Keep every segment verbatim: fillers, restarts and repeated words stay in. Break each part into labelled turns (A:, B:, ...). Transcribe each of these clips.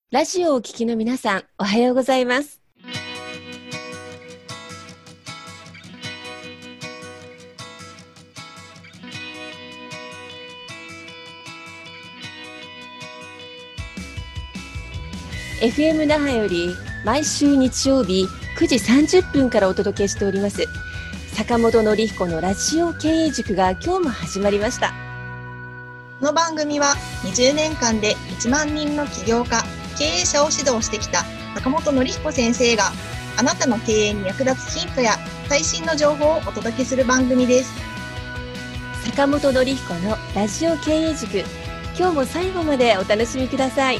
A: ラジオをお聞きの皆さん、おはようございます。エフエム 那覇より毎週日曜日くじさんじゅっぷんからお届けしております坂本典彦のラジオ経営塾が今日も始まりました。
B: この番組はにじゅうねんかんでいちまんにんの起業家、経営者を指導してきた坂本典彦先生があなたの経営に役立つヒントや最新の情報をお届けする番組です。
A: 坂本典彦のラジオ経営塾、今日も最後までお楽しみください。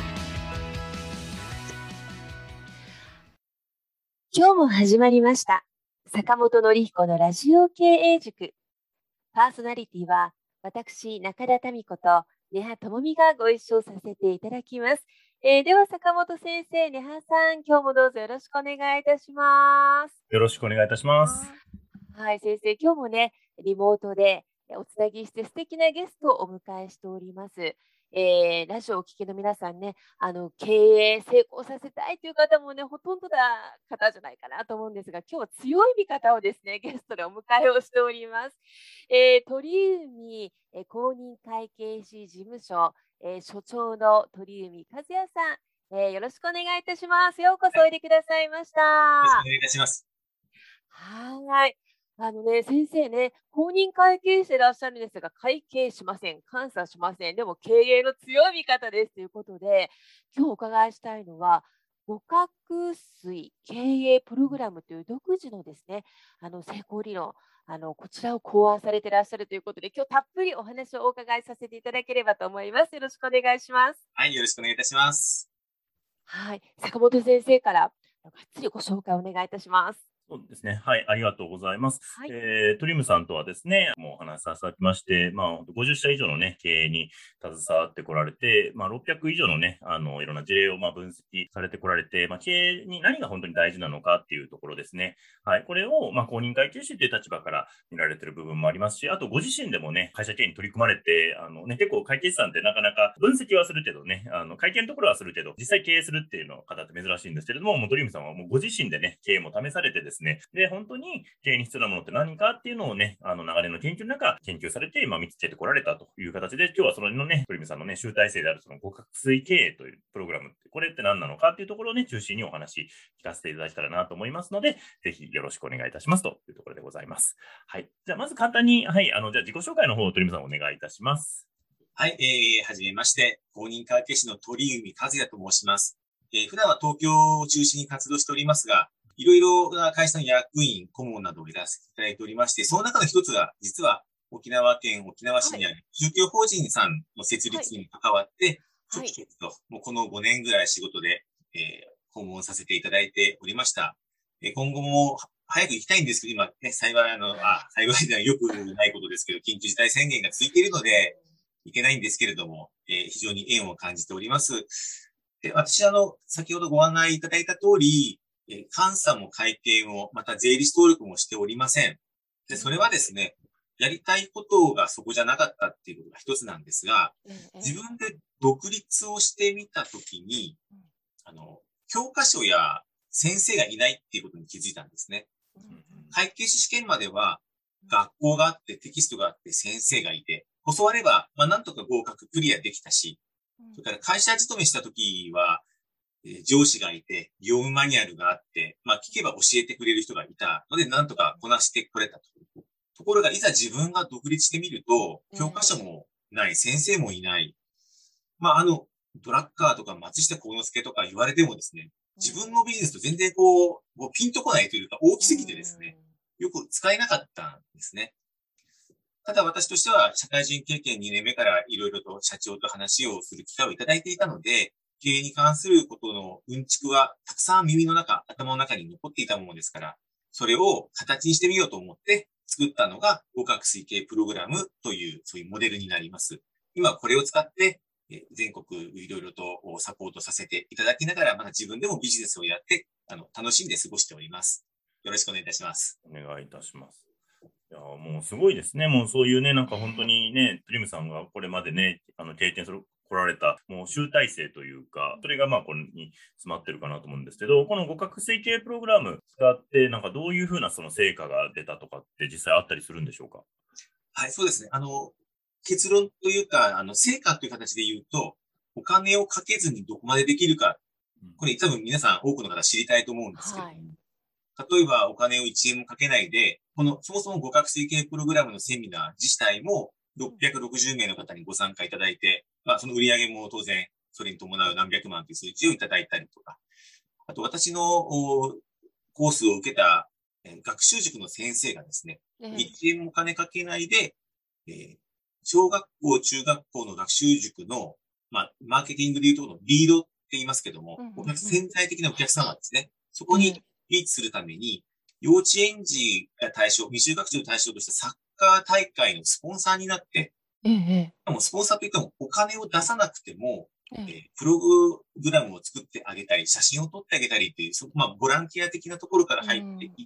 A: 今日も始まりました坂本典彦のラジオ経営塾。パーソナリティは私中田民子と根葉智美がご一緒させていただきます。えー、では坂本先生、根葉さん、今日もどうぞよろしくお願いいたします。
C: よろしくお願いいたします。
A: はい、先生、今日もねリモートでおつなぎして素敵なゲストをお迎えしております。えー、ラジオをお聞きの皆さんね、あの経営成功させたいという方もねほとんどな方じゃないかなと思うんですが、今日は強い味方をですねゲストでお迎えをしております。えー、鳥海、えー、公認会計士事務所、えー、所長の鳥海和也さん、えー、よろしくお願いいたします。ようこそおいでくださいました。
C: よろしくお願いいたします。
A: はい。あのね、先生ね、公認会計士でいらっしゃるんですが、会計しません、監査しません、でも経営の強い味方ですということで、今日お伺いしたいのは、互角水経営プログラムという独自のですね、あの成功理論、あのこちらを考案されていらっしゃるということで、今日たっぷりお話をお伺いさせていただければと思います。よろしくお願いします。
C: はい、よろしくお願いいたします。
A: はい、坂本先生からがっつりご紹介お願いいたします。
C: そうですね。はい、ありがとうございます。
A: はい、
C: えー、トリムさんとはですね、もうお話しさせていただきまして、まあ、ごじゅっしゃ以上のね、経営に携わってこられて、まあ、ろっぴゃく以上のね、あの、いろんな事例をまあ分析されてこられて、まあ、経営に何が本当に大事なのかっていうところですね。はい、これを、まあ、公認会計士という立場から見られている部分もありますし、あと、ご自身でもね、会社経営に取り組まれて、あのね、結構会計士さんってなかなか分析はするけどね、あの、会計のところはするけど、実際経営するっていうの方って珍しいんですけれども、もうトリムさんはもうご自身でね、経営も試されてですね、で、本当にに経営に必要なものって何かっていうのをね、あの流れの研究の中、研究されて、今見つけてこられたという形で、今日はそののね、鳥海さんのね、集大成であるその互角水経営というプログラムって、これって何なのかっていうところをね、中心にお話聞かせていただけたらなと思いますので、ぜひよろしくお願いいたしますというところでございます。はい。じゃあ、まず簡単に、はい、あの、じゃあ自己紹介の方を鳥海さんお願いいたします。
D: はい、えー、はじめまして、公認会計士の鳥海和也と申します。えー、普段は東京を中心に活動しておりますが、いろいろな会社の役員、顧問などをやらせていただいておりまして、その中の一つが、実は沖縄県沖縄市にある宗教法人さんの設立に関わって、ちょくちょくと、もうこのごねんぐらい仕事で、えー、訪問させていただいておりました。えー、今後も早く行きたいんですけど、今ね、幸いあの、あ、幸いではよくないことですけど、緊急事態宣言が続いているので、いけないんですけれども、えー、非常に縁を感じております。で、私、あの、先ほどご案内いただいた通り、えー、監査も会計も、また税理士登録もしておりません。で、それはですね、やりたいことがそこじゃなかったっていうことが一つなんですが、自分で独立をしてみたときに、あの、教科書や先生がいないっていうことに気づいたんですね。会計士試験までは、学校があって、テキストがあって、先生がいて、教われば、まあ、なんとか合格クリアできたし、それから会社勤めしたときは、えー、上司がいて、業務マニュアルがあって、まあ、聞けば教えてくれる人がいたので、なんとかこなしてこれたと。ところが、いざ自分が独立してみると、教科書もない、先生もいない。まあ、あの、ドラッカーとか松下幸之助とか言われてもですね、自分のビジネスと全然こう、こうピンとこないというか、大きすぎてですね、よく使えなかったんですね。ただ私としては社会人経験にねんめからいろいろと社長と話をする機会をいただいていたので、経営に関することのうんちくはたくさん耳の中、頭の中に残っていたものですから、それを形にしてみようと思って作ったのが合格水系プログラムというそういうモデルになります。今これを使って全国いろいろとサポートさせていただきながら、また自分でもビジネスをやってあの楽しんで過ごしております。よろしくお願いいたします。
C: お願いいたします。いやもうすごいですね。もうそういうね、なんか本当にね、トリムさんがこれまでね、あの経験する来られた、もう集大成というか、それがまあこれに詰まってるかなと思うんですけど、この互角推計プログラム使って、なんかどういうふうなその成果が出たとかって実際あったりするんでしょうか？
D: はい、そうですね。あの、結論というか、あの、成果という形で言うと、お金をかけずにどこまでできるか、これ多分皆さん多くの方知りたいと思うんですけれども、はい、例えばお金をいちえんもかけないで、このそもそも互角推計プログラムのセミナー自体もろっぴゃくろくじゅうめいの方にご参加いただいて、まあその売り上げも当然それに伴う何百万という数字をいただいたりとか、あと私のコースを受けた学習塾の先生がですね、いちえんも金かけないで、えー、小学校、中学校の学習塾の、まあ、マーケティングでいうところのリードって言いますけども、うんうんうん、潜在的なお客様ですね。そこにリーチするために、幼稚園児が対象、未就学児を対象としたサッカー大会のスポンサーになって、ええ、でもスポンサーといってもお金を出さなくても、ええ、プログラムを作ってあげたり、写真を撮ってあげたりっていう、まあ、ボランティア的なところから入っていって、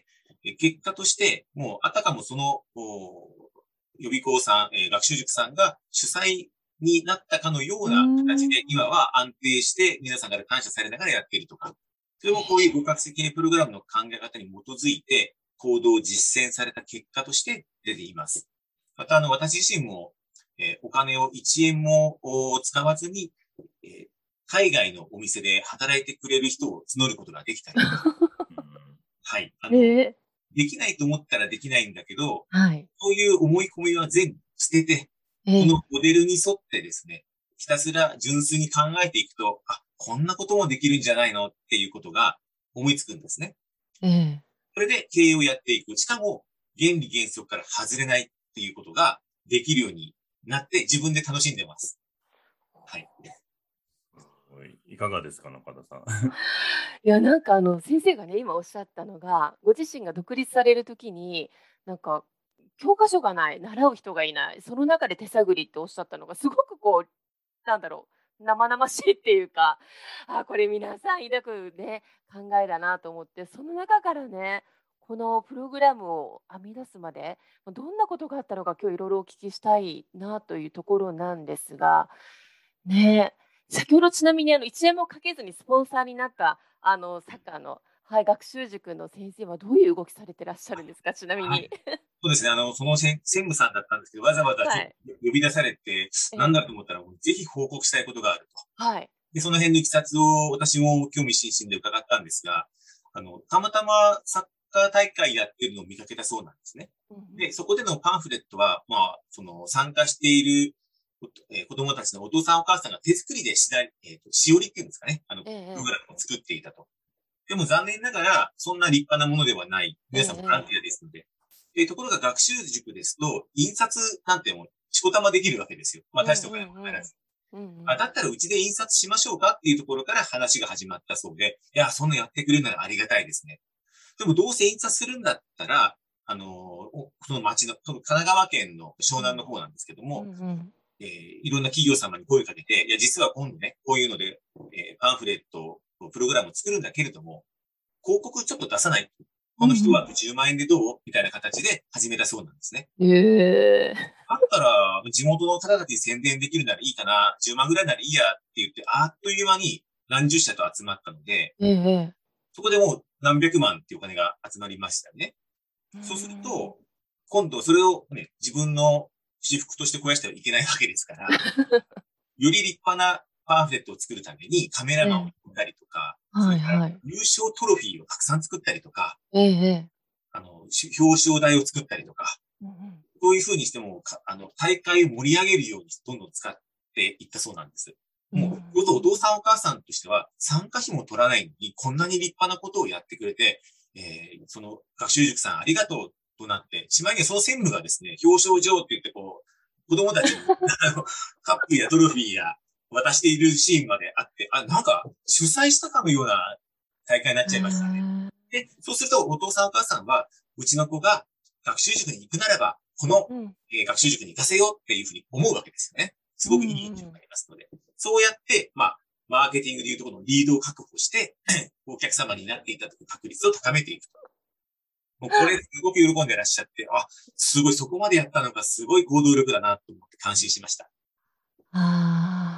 D: うん、結果として、もうあたかもその、予備校さん、えー、学習塾さんが主催になったかのような形で、今は安定して皆さんから感謝されながらやっているとか、それもこういう互角推計プログラムの考え方に基づいて、行動を実践された結果として出ています。また、あの、私自身も、えー、お金をいちえんも使わずに、えー、海外のお店で働いてくれる人を募ることができたり。はい。あの、えー、できないと思ったらできないんだけど、はい、そういう思い込みは全部捨てて、えー、このモデルに沿ってですね、ひたすら純粋に考えていくと、あ、こんなこともできるんじゃないのっていうことが思いつくんですね。えー、それで経営をやっていく。しかも、原理原則から外れないっていうことができるようになって自分で楽しんでます。はい。
C: いかがですか、中田さん。
A: いや、なんかあの先生がね、今おっしゃったのが、ご自身が独立されるときに、なんか教科書がない、習う人がいない、その中で手探りっておっしゃったのが、すごくこう、なんだろう、生々しいっていうか、あ、これ皆さん抱くね、考えだなと思って、その中からね、このプログラムを編み出すまで、どんなことがあったのか、今日いろいろお聞きしたいなというところなんですが、ね、先ほどちなみにあのいちえんもかけずにスポンサーになったあのサッカーの、はい、学習塾の先生はどういう動きされてらっしゃるんですか、ちなみに。はい、
D: そうですね、あの、その専務さんだったんですけど、わざわざ呼び出されて、はい、なんだと思ったら、ぜひ報告したいことがあると。はい。で、その辺のいきさつを私も興味津々で伺ったんですが、あの、たまたまサッカー大会やってるのを見かけたそうなんですね。うん、で、そこでのパンフレットは、まあ、その参加しているえー、子供たちのお父さんお母さんが手作りでしだり、えーと、しおりっていうんですかね。あの、プログラムを作っていたと。でも残念ながら、そんな立派なものではない。皆さんボランティアですので。えー、ところが学習塾ですと、印刷なんてもしこたまできるわけですよ。まあ、大したお金もかからず。あ、だったらうちで印刷しましょうかっていうところから話が始まったそうで、いや、そんなやってくれるならありがたいですね。でもどうせ印刷するんだったら、あのー、その町の、その神奈川県の湘南の方なんですけども、うんうんえー、いろんな企業様に声をかけて、いや、実は今度ね、こういうので、えー、パンフレット、プログラムを作るんだけれども、広告ちょっと出さない。この人はじゅうまんえんでどうみたいな形で始めたそうなんですね。えー、だったら、地元の方たちに宣伝できるならいいかな、じゅうまんぐらいならいいやって言って、あっという間に何十社と集まったので、えー、そこでもう何百万っていうお金が集まりましたね。そうすると、今度それをね、自分の私服として肥やしてはいけないわけですから、より立派なパンフレットを作るためにカメラマンを呼んだりとか、えーはいはい、優勝トロフィーをたくさん作ったりとか、えー、あの表彰台を作ったりとか、うんうん、そういうふうにしてもあの大会を盛り上げるようにどんどん使っていったそうなんです。もう、うん、お父さんお母さんとしては参加費も取らないのにこんなに立派なことをやってくれて、えー、その学習塾さんありがとうとなって、しまいにはその専務がですね、表彰状って言ってこう、子供たちにカップやトロフィーや渡しているシーンまであって、あ、なんか主催したかのような大会になっちゃいましたね。で、そうするとお父さんお母さんは、うちの子が学習塾に行くならば、この、うんえー、学習塾に行かせようっていうふうに思うわけですよね。すごくいい意見がありますので。そうやって、まあ、マーケティングでいうところのリードを確保して、お客様になっていただく確率を高めていくと。もうこれすごく喜んでらっしゃって、あ、すごいそこまでやったのがすごい行動力だなと思って感心しました。
A: あ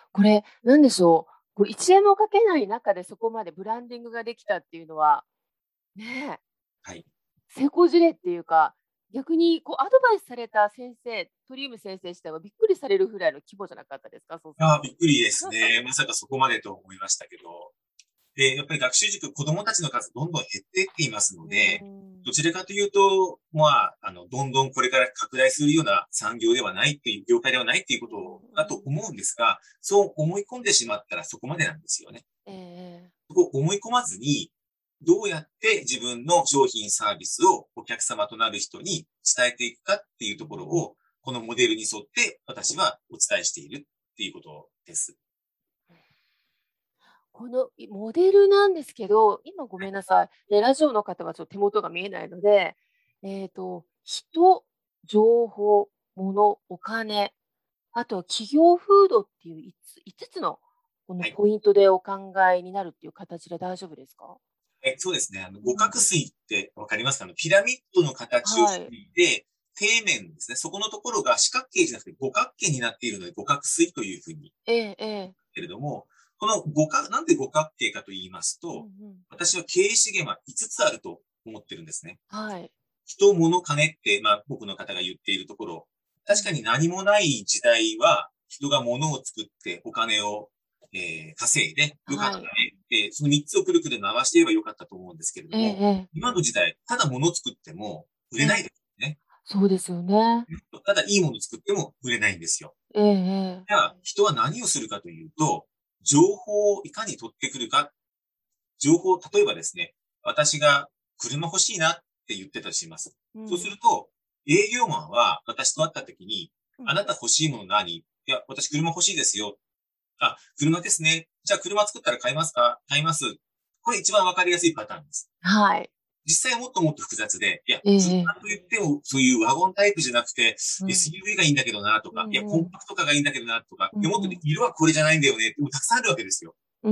A: これ、なんでしょう。これいちえんもかけない中でそこまでブランディングができたっていうのは、ねえ、
D: はい。
A: 成功事例っていうか、逆にこうアドバイスされた先生、鳥海先生自体はびっくりされるぐらいの規模じゃなかったですか？そうする
D: ああ、
A: と。
D: びっくりですね。まさかそこまでと思いましたけど。で、やっぱり学習塾、子供たちの数どんどん減っていっていますので、どちらかというと、まあ、あの、どんどんこれから拡大するような産業ではないっていう、業界ではないっていうことだと思うんですが、そう思い込んでしまったらそこまでなんですよね。
A: ええ、
D: そこを思い込まずに、どうやって自分の商品サービスをお客様となる人に伝えていくかっていうところを、このモデルに沿って私はお伝えしているっていうことです。
A: このいモデルなんですけど、今ごめんなさい。で、ラジオの方はちょっと手元が見えないので、えっと、人、情報、物、お金、あとは企業風土っていういついつつのこの
D: はい。
A: ポイントでお考えになるっていう形で大丈夫ですか？
D: え、そうですね。あの、五
A: うん。
D: 角錐ってわかりますか？あの、ピラミッドの形をし
A: はい。
D: ていて、底面ですね。そこのところが四角形じゃなくて五角形になっているので、五角錐というふうに
A: ええええ。
D: けれども、この五角、なんで五角形かと言います
A: うんう
D: と、
A: ん。
D: 私は経営資源はいつつあると思ってるんですね。
A: はい。
D: 人、物、金って、まあ僕の方が言っているところ、確かに何もない時代は、人が物を作ってお金を、えー稼いでよかったね。
A: はい。
D: で、その三つをくるくる回していればよかったと思うんですけれど
A: ええ
D: も、
A: ええ。
D: 今の時代、ただ物を作っても売
A: ええ。
D: れないですよね。
A: そうですよね。
D: ただいいものを作っても売れないんですよ。
A: ええええ。
D: じゃあ、人は何をするかというと、情報をいかに取ってくるか。情報、例えばですね、私が車欲しいなって言ってたとします。そうす
A: うん。
D: ると、営業マンは私と会った時に、
A: うん。
D: あなた欲しいもの何？いや、私車欲しいですよ。あ、車ですね。じゃあ車作ったら買いますか？買います。これ一番わかりやすいパターンです。
A: はい。
D: 実際はもっともっと複雑で、いや、
A: ええ
D: 車
A: ええ。
D: と言っても、そういうワゴンタイプじゃなくて、
A: うん。
D: エスユーブイ がいいんだけどなと
A: う
D: か、いや、
A: んうん。
D: コンパクトカーがいいんだけどなとか、いや、もっと
A: うんうん。
D: 色はこれじゃないんだよねってたくさんあるわけですよ。
A: うん。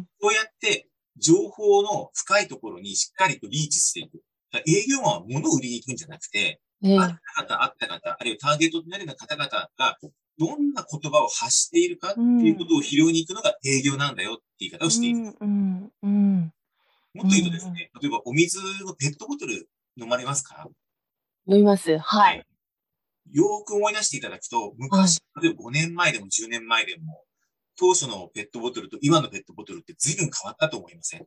D: そうやって、情報の深いところにしっかりとリーチしていく。営業マンは物を売りに行くんじゃなくて、あっ
A: ええ。
D: た方、あった方、あるいはターゲットとなるような方々が、どんな言葉を発しているかっ
A: うん。
D: ていうことを拾いに行くのが営業なんだよって言い方をしている。
A: うんうんうん。
D: もっと言うと
A: うんうん。
D: ですね、例えばお水のペットボトル飲まれますか？
A: 飲みます。はい。
D: はい。よーく思い出していただくと、
A: はい。
D: 昔、例えばごねんまえでもじゅうねんまえでも、当初のペットボトルと今のペットボトルって随分変わったと思いません？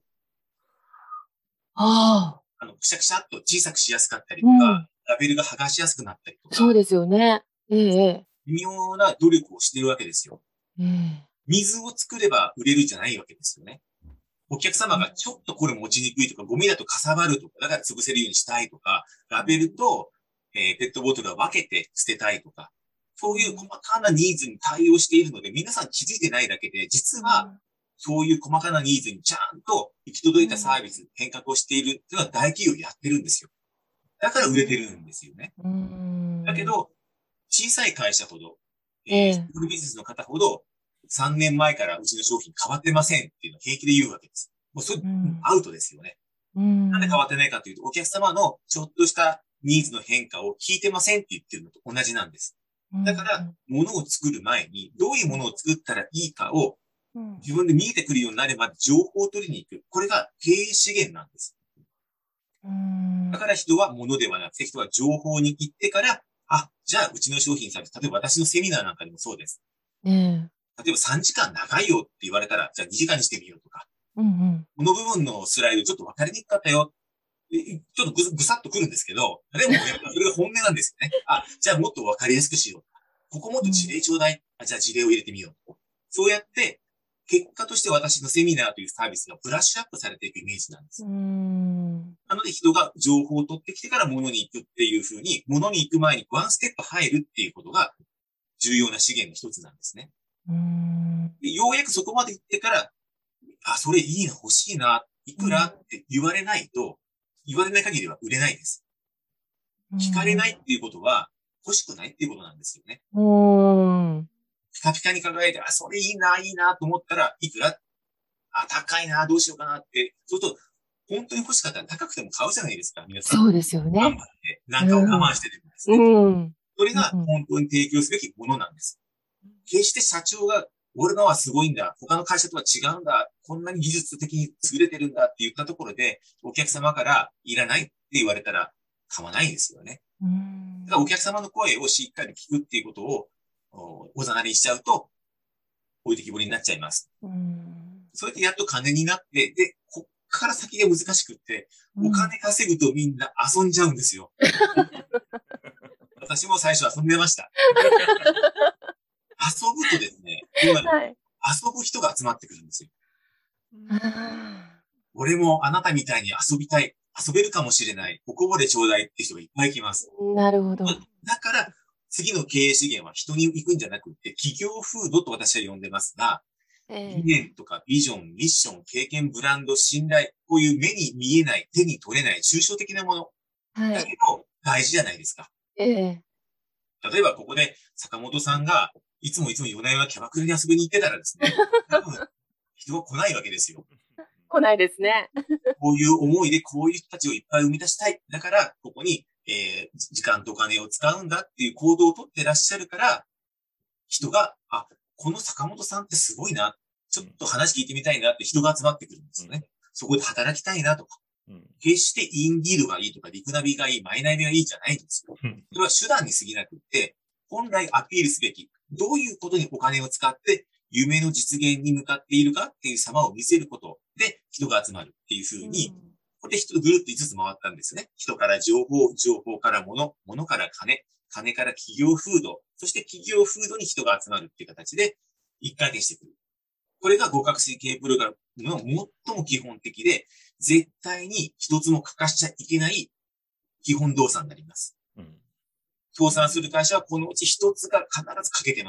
A: ああ。
D: あの、くしゃくしゃっと小さくしやすかったり
A: う
D: とか、
A: ん。
D: ラベルが剥がしやすくなったりとか、
A: そうですよね。ええええ。
D: 微妙な努力をしているわけですよ。
A: ええ。
D: 水を作れば売れるじゃないわけですよね。お客様がちょっとこれ持ちにくいとか、ゴミだとかさばるとか、だから潰せるようにしたいとか、ラベルと、えーペットボトルは分けて捨てたいとか、そういう細かなニーズに対応しているので、皆さん気づいてないだけで、実はそういう細かなニーズにちゃんと行き届いたサービス、変革をしているっていうのは大企業やってるんですよ。だから売れてるんですよね。
A: うん。
D: だけど、小さい会社ほど、
A: え
D: えー、
A: え。
D: スビジネスの方ほど、さんねんまえからうちの商品変わってませんっていうのを平気で言うわけです。もうそれ、
A: うん。
D: アウトですよね。
A: う
D: なんで変わ
A: ん。
D: ってないかというと、お客様のちょっとしたニーズの変化を聞いてませんって言ってるのと同じなんです。
A: うん。
D: だから、物を作る前に、どういうものを作ったらいいかを
A: うん。
D: 自分で見えてくるようになれば情報を取りに行く。これが経営資源なんです。
A: うん。
D: だから人は物ではなくて、人は情報に行ってから、あ、じゃあうちの商品サービス、例えば私のセミナーなんかでもそうです。
A: ええ。
D: 例えばさんじかん長いよって言われたら、じゃあにじかんにしてみようとか、
A: うんうん。
D: この部分のスライドちょっと分かりにくかったよ。ちょっとぐ、ぐさっとくるんですけど、でも、やっぱそれが本音なんですよね。あ、じゃあもっと分かりやすくしよう。ここもっと事例ちょうだい。あ、じゃあ事例を入れてみよう。そうやって、結果として私のセミナーというサービスがブラッシュアップされていくイメージなんです。
A: うん。
D: なので人が情報を取ってきてから物に行くっていうふうに、物に行く前にワンステップ入るっていうことが重要な資源の一つなんですね。
A: うん。
D: でようやくそこまで行ってから、あ、それいいな、欲しいな、いくらって言われないと、言われない限りは売れないです。聞かれないっていうことは、欲しくないっていうことなんですよね。
A: うん。
D: ピカピカに輝いて、あ、それいいな、いいなと思ったらいくら、あ、高いな、どうしようかなって。そうすると、本当に欲しかったら高くても買うじゃないですか、皆さん。
A: そうですよね。
D: 頑張って、なんかを我慢してるんですね。
A: うん。
D: それが
A: うん。
D: 本当に提供すべきものなんです。決して社長が俺のはすごいんだ。他の会社とは違うんだ。こんなに技術的に優れてるんだって言ったところで、お客様からいらないって言われたら買わないんですよね。
A: うん。
D: だからお客様の声をしっかり聞くっていうことをお、おざなりにしちゃうと、置いてきぼりになっちゃいます。
A: うん。
D: それでやっと金になって、で、こっから先が難しくって、お金稼ぐとみんな遊んじゃうんですよ。私も最初遊んでました。遊ぶとですね、今、
A: はい。
D: 遊ぶ人が集まってくるんですよ。
A: あ
D: 俺もあなたみたいに遊びたい、遊べるかもしれない、おこぼれちょうだいって人がいっぱい来ます。
A: ーなるほど。
D: だから、次の経営資源は人に行くんじゃなくて、企業風土と私は呼んでますが、
A: え
D: 理念とかビジョン、ミッション、経験、ブランド、信頼、こういう目に見えない、手に取れない、抽象的なもの
A: えは
D: だけ
A: い。
D: ど大事じゃないですか。
A: ええ
D: 例えばここで坂本さんがいつもいつも夜な夜なキャバクラに遊びに行ってたらですね、多分人が来ないわけですよ。
A: 来ないですね。
D: こういう思いでこういう人たちをいっぱい生み出したい。だから、ここに、えー、時間とお金を使うんだっていう行動をとってらっしゃるから、人が、あ、この坂本さんってすごいな。ちょっと話聞いてみたいなって人が集まってくるんですよね。うん、そこで働きたいなとか。うん、決してインディールがいいとか、リクナビがいい、マイナビがいいじゃないんですよ。それは手段に過ぎなくって、本来アピールすべき、どういうことにお金を使って夢の実現に向かっているかっていう様を見せることで人が集まるっていうふうに、うん、これで人ぐるっといつつ回ったんですね。人から情報、情報から物、物から金、金から企業風土、そして企業風土に人が集まるっていう形で一回転してくる。これが合格推計プログラムの最も基本的で、絶対に一つも欠かしちゃいけない基本動作になります。うん、倒産する会社はこのうち一つが必ず欠けてます。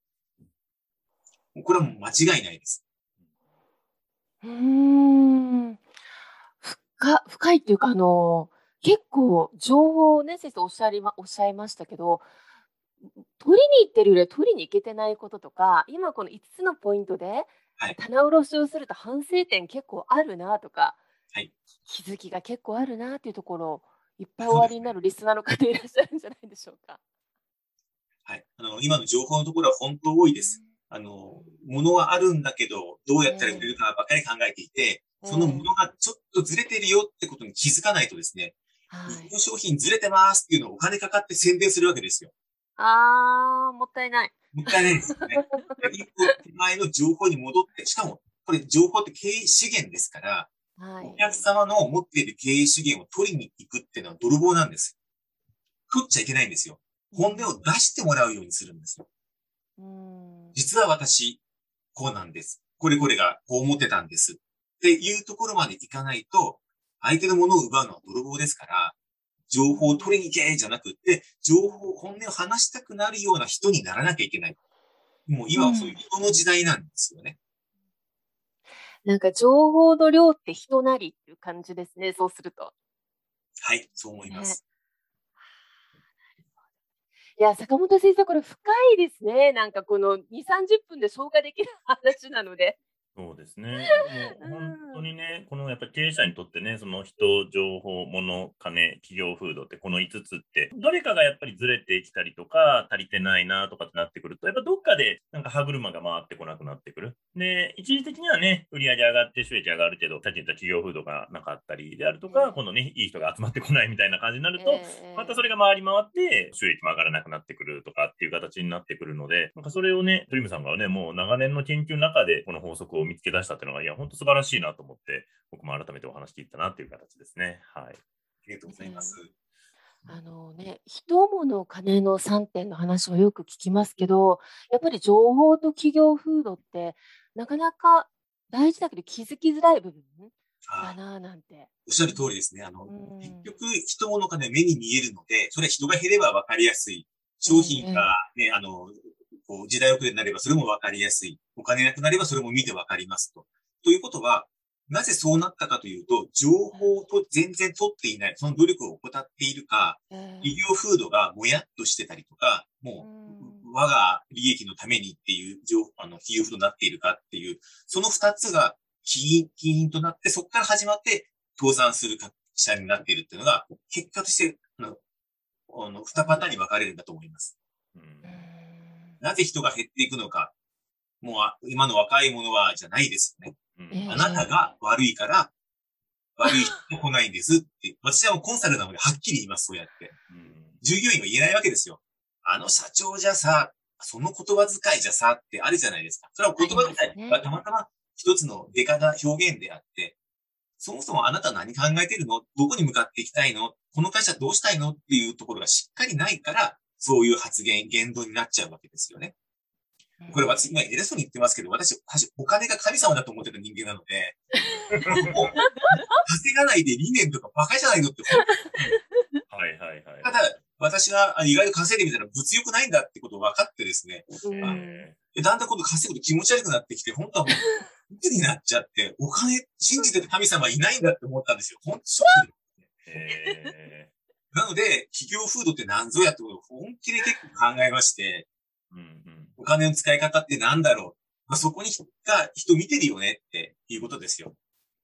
D: これはもう間違いないです。
A: うーん。深、深いっていうか、あの、結構情報をね、先生おっしゃりま、おっしゃいましたけど、取りに行ってるよりは取りに行けてないこととか、今このいつつのポイントで、
D: はい、
A: 棚卸しをすると反省点結構あるなとか、
D: はい、
A: 気づきが結構あるなっていうところ、いっぱいおありになるリスナーの方いらっしゃるんじゃないでしょうか。
D: はい。あの、今の情報のところは本当多いです。あの、物はあるんだけど、どうやったら売れるかばっかり考えていて、えー、その物がちょっとずれてるよってことに気づかないとですね、はい、この商品ずれてますっていうのをお金かかって宣伝するわけですよ。
A: あー、もったいない。
D: もったいないですよね。一歩手前の情報に戻って、しかも、これ情報って経営資源ですから、はい、お客様の持っている経営資源を取りに行くっていうのは泥棒なんです。取っちゃいけないんですよ。本音を出してもらうようにするんですよ。うん実は私、こうなんです。これこれがこう思ってたんです。っていうところまでいかないと、相手のものを奪うのは泥棒ですから、情報を取りに行けじゃなくって、情報、本音を話したくなるような人にならなきゃいけない。もう今はそういう人の時代なんですよね。
A: うん、なんか情報の量って人なりっていう感じですね、そうすると。
D: はい、そう思います。
A: ねいや、坂本先生、これ深いですね。なんかこのに、さんじゅっぷんで消化できる話なので。
C: そうですね。もう本当にね、このやっぱり経営者にとってね、その人、情報、物、金、企業風土ってこのいつつって、どれかがやっぱりずれてきたりとか、足りてないなとかってなってくると、やっぱどっかでなんか歯車が回ってこなくなってくる。で、一時的にはね、売り上げ上がって収益上がるけど、さっき言った企業風土がなかったりであるとか、今度ね、いい人が集まってこないみたいな感じになると、またそれが回り回って収益も上がらなくなってくるとかっていう形になってくるので、なんかそれをね、トリムさんがね、もう長年の研究の中でこの法則を見つけ出したっていうのが、いや、本当素晴らしいなと思って、僕も改めてお話聞いたなっていう形ですね。はい。あ
D: りがとうございます。
A: あのね、人物金のさんてんの話はよく聞きますけど、やっぱり情報と企業風土ってなかなか大事だけど気づきづらい部分だなぁなんて。
D: おっしゃる通りですね。あの、うん、結局人物金目に見えるので、それは人が減れば分かりやすい。商品がね、えー、あの、こう時代遅れになればそれも分かりやすい。お金なくなればそれも見て分かりますと。ということは、なぜそうなったかというと、情報と全然取っていない、その努力を怠っているか、企業風土がもやっとしてたりとか、もう、我が利益のためにっていう、あの、企業風土になっているかっていう、その二つが起因となって、そこから始まって倒産する会社になっているっていうのが、結果として、あの、あの二パターンに分かれるんだと思います。うん、なぜ人が減っていくのか。 もう今の若い者はじゃないですよね。
C: うん
A: ええ
D: あなたが悪いから悪い人が来ないんですって、私はもうコンサルなのではっきり言います、そうやって。
C: うん
D: 従業員は言えないわけですよ。あの社長じゃさ、その言葉遣いじゃさってあるじゃないですか。それは言葉遣いがたまたま一つの出方、表現であって、そもそもあなた何考えてるの？どこに向かっていきたいの？この会社どうしたいの？っていうところがしっかりないから、そういう発言、言動になっちゃうわけですよね。これ私今偉そうに言ってますけど、私、私お金が神様だと思ってる人間なので、もう稼がないで理念とかバカじゃないのって。
C: はいはいはい。
D: ただ、私は意外と稼いでみたら物欲ないんだってことを分かってですね、
A: うん
C: え
D: でだんだん今度稼ぐと気持ち悪くなってきて、本当はもう、鬱になっちゃって、お金信じてる神様いないんだって思ったんですよ。本当ショックで。
C: ーえ
D: なので、企業風土って何ぞやってことを本気で結構考えまして、
C: ーうんうん
D: お金の使い方って何だろう。まあ、そこにが人見てるよねっていうことですよ。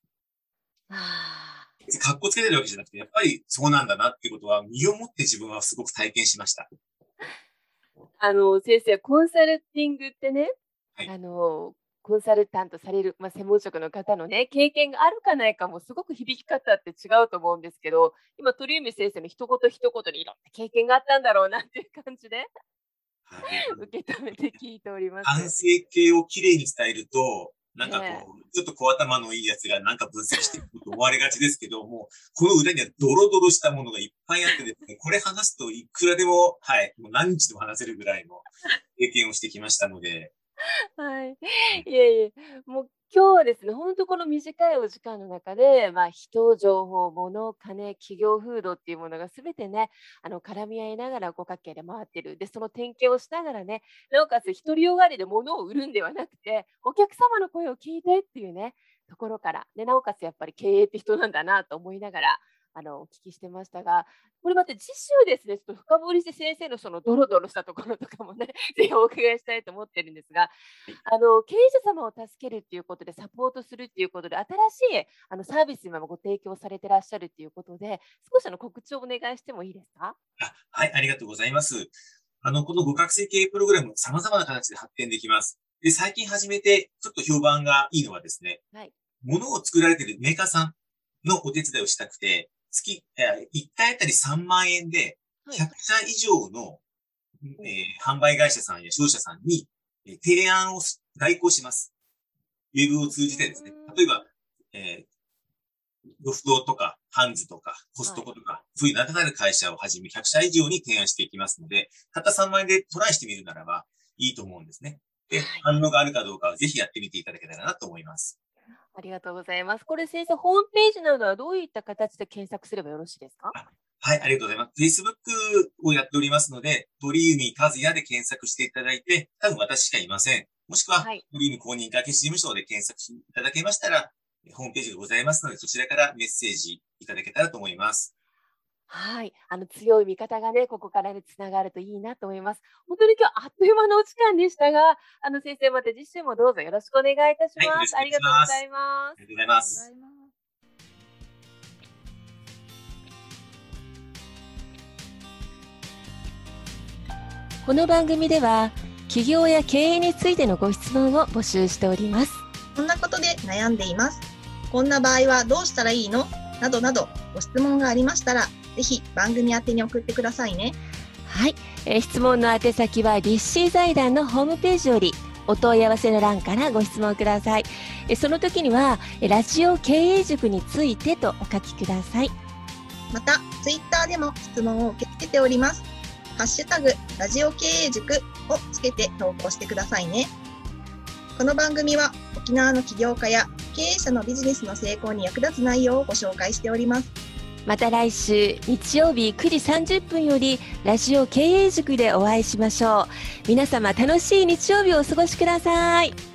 A: あ
D: 別に格好つけてるわけじゃなくて、やっぱりそうなんだなってことは、身をもって自分はすごく体験しました。
A: ーあの先生、コンサルティングってね、
D: はい
A: あのコンサルタントされる、まあ、専門職の方のね、経験があるかないかもすごく響き方って違うと思うんですけど、今、鳥海先生の一言一言にいろんな経験があったんだろうなっていう感じで
D: はい
A: 受け止めて聞いております。
D: 反省形をきれいに伝えると、なんかこう、
A: ね
D: ちょっと小頭のいいやつがなんか分析していくと思われがちですけども、この裏にはドロドロしたものがいっぱいあってですね、これ話すといくらでも、はい、もう何日でも話せるぐらいの経験をしてきましたので、
A: はい。いえいえ、もう今日はですね、本当この短いお時間の中で、まあ、人、情報、物、金、企業風土っていうものがすべてね、あの絡み合いながら五角形で回ってる。で、その点検をしながらね、なおかつ独りよがりで物を売るんではなくて、お客様の声を聞いてっていうね、ところから、で、なおかつやっぱり経営って人なんだなと思いながら、あのお聞きしてましたが、これまた次週ですね、ちょっと深掘りして先生のそのドロドロしたところとかもね、ぜひお伺いしたいと思ってるんですが、あの経営者様を助けるっていうことでサポートするっていうことで、新しいあのサービス今もご提供されてらっしゃるっていうことで、少しあの告知をお願いしてもいいですか？
D: あはい、ありがとうございます。あの、この互角性経営プログラム、様々な形で発展できます。で、最近始めて、ちょっと評判がいいのはですね、
A: はい。
D: 物を作られているメーカーさんのお手伝いをしたくて、月、えー、いっかいあたりさんまんえんで、
A: はい
D: ひゃくしゃ以上の、えー販売会社さんや商社さんに、えー提案をし代行します。ウェブを通じてですね、例えば、えーロフトとか、ハンズとか、コストコとか、そういう名だたる会社をはじめひゃくしゃ以上に提案していきますので、たったさんまんえんでトライしてみるならばいいと思うんですね。で、反応があるかどうかはぜひやってみていただけたらなと思います。
A: ありがとうございます。これ先生、ホームページなどはどういった形で検索すればよろしいですか？
D: はい、ありがとうございます。Facebook をやっておりますので、鳥海和也で検索していただいて、多分私しかいません。もしくは、
A: はい
D: 鳥海公認会計士事務所で検索していただけましたら、ホームページがございますので、そちらからメッセージいただけたらと思います。
A: はい、あの強い味方がね、ここからね、つながるといいなと思います。本当に今日あっという間のお時間でしたが、あの先生、また次週もどうぞよろしくお願いいたします。
D: はいよろしくお
A: ありが
D: 願いします
A: とうございます。
D: ありがとうございます。
A: この番組では起業や経営についてのご質問を募集しております。
B: こんなことで悩んでいます。こんな場合はどうしたらいいの？などなどご質問がありましたら、ぜひ番組宛てに送ってくださいね。
A: はい、えー質問の宛先は立志財団のホームページよりお問い合わせの欄からご質問ください。えーその時にはえーラジオ経営塾についてとお書きください。
B: また、ツイッターでも質問を受け付けております。ハッシュタグ、ラジオ経営塾をつけて投稿してくださいね。この番組は沖縄の起業家や経営者のビジネスの成功に役立つ内容をご紹介しております。
A: また来週日曜日くじさんじゅっぷんよりラジオ経営塾でお会いしましょう。皆様楽しい日曜日をお過ごしください。